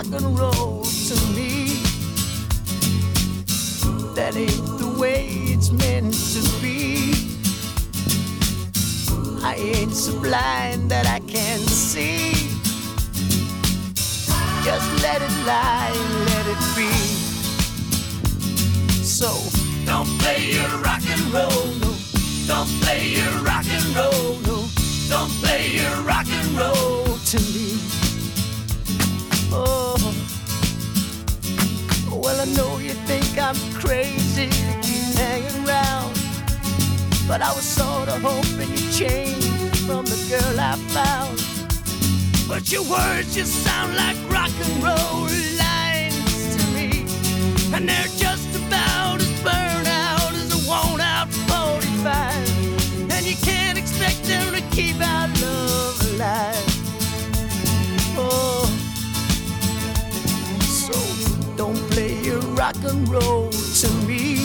rock and roll to me. That ain't the way it's meant to be. I ain't so blind that I can't see. Just let it lie and let it be. So don't play your rock and roll, no. Don't play your rock and roll, no. Don't play your rock and roll to me. Oh, well, I know you think I'm crazy to keep hanging around, but I was sorta hoping you'd change from the girl I found. But your words just sound like rock and roll lines to me, and they're just about as burned out as a worn-out 45. And you can't expect them to keep our love alive. Oh, so don't play your rock and roll to me.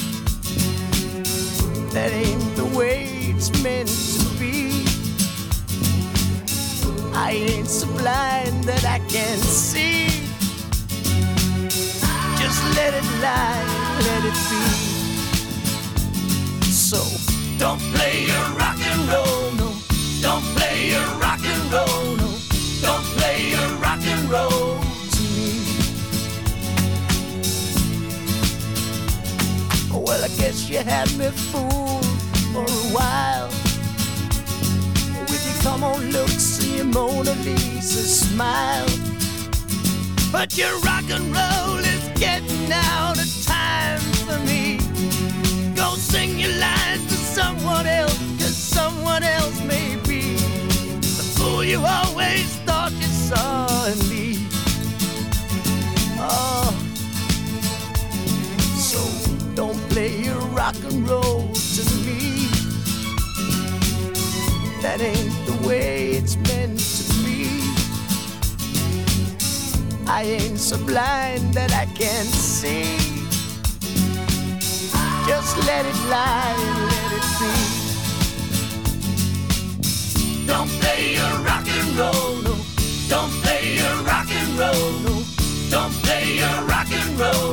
That ain't the way it's meant to be. I ain't so blind that I can't see. Just let it lie, let it be. So don't play your rock and roll, no. Don't play your rock and roll, no. Don't play your rock and roll to me. Well, I guess you had me fooled for a while with your come on looks and your Mona Lisa smile. But your rock and roll is getting out of time for me. Go sing your lines to someone else, 'cause someone else may be the fool you always thought you saw in me. Oh, so don't play your rock and roll to me. That ain't the way it's meant to be. I ain't so blind that I can't see. Just let it lie and let it be. Don't play your rock and roll, no. Don't play your rock and roll, no. Don't play your rock and roll.